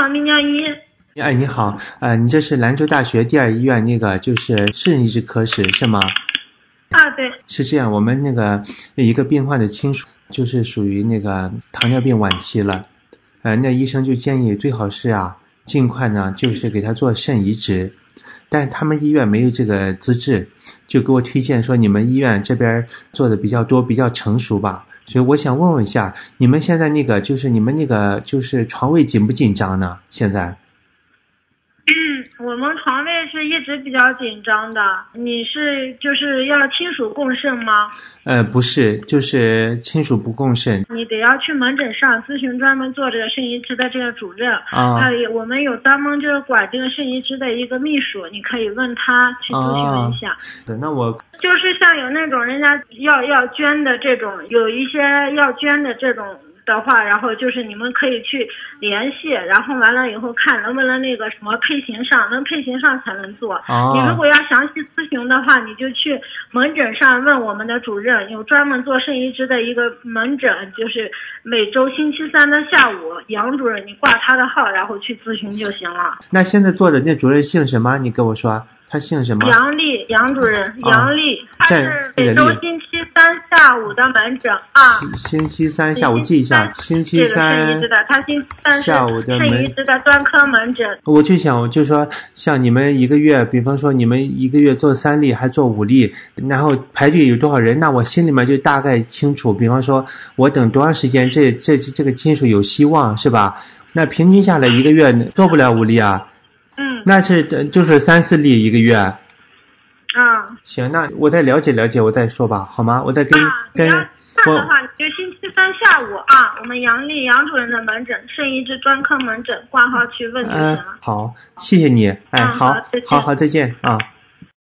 好，泌尿医。 哎，你好，你这是兰州大学第二医院那个就是肾移植科室是吗？ 啊，对。 是这样，我们那个一个病患的亲属就是属于那个糖尿病晚期了，那医生就建议最好是尽快呢就是给他做肾移植，但他们医院没有这个资质，就给我推荐说你们医院这边做的比较多，比较成熟吧。所以我想问问一下，你们现在那个就是你们那个就是床位紧不紧张呢？现在？ 我们床位是一直比较紧张的。你是就是要亲属共肾吗？ 不是，就是亲属不共肾。 你得要去门诊上咨询专门做这个肾移植的这个主任我们有专门就是管这个肾移植的一个秘书，你可以问他去咨询一下。 那我就是像有那种人家要捐的这种，有一些要捐的这种的话，然后就是你们可以去联系，然后完了以后看能不能那个什么配型上，能配型上才能做。你如果要详细咨询的话，你就去门诊上问我们的主任，有专门做肾移植的一个门诊，就是每周星期三的下午，杨主任你挂他的号，然后去咨询就行了。 那现在做的那主任姓什么？你跟我说。他姓什么？ 杨主任，杨丽，他是每周星期三下午的门诊星期三下午记一下，星期三肾移植的，他星期三下午的肾移植的专科门诊。 我就想，就说像你们一个月，比方说你们一个月做3例，还做5例，然后排队有多少人，那我心里面就大概清楚。比方说，我等多长时间，这个亲属有希望，是吧？那平均下来一个月做不了5例啊。那是就是3-4例一个月。行，那我再了解了解，我再说吧，好吗？我再跟你要看的话，你就星期三下午我们杨主任的门诊，肾移植专科门诊，挂号去问就行了。 好，谢谢你。好，再见。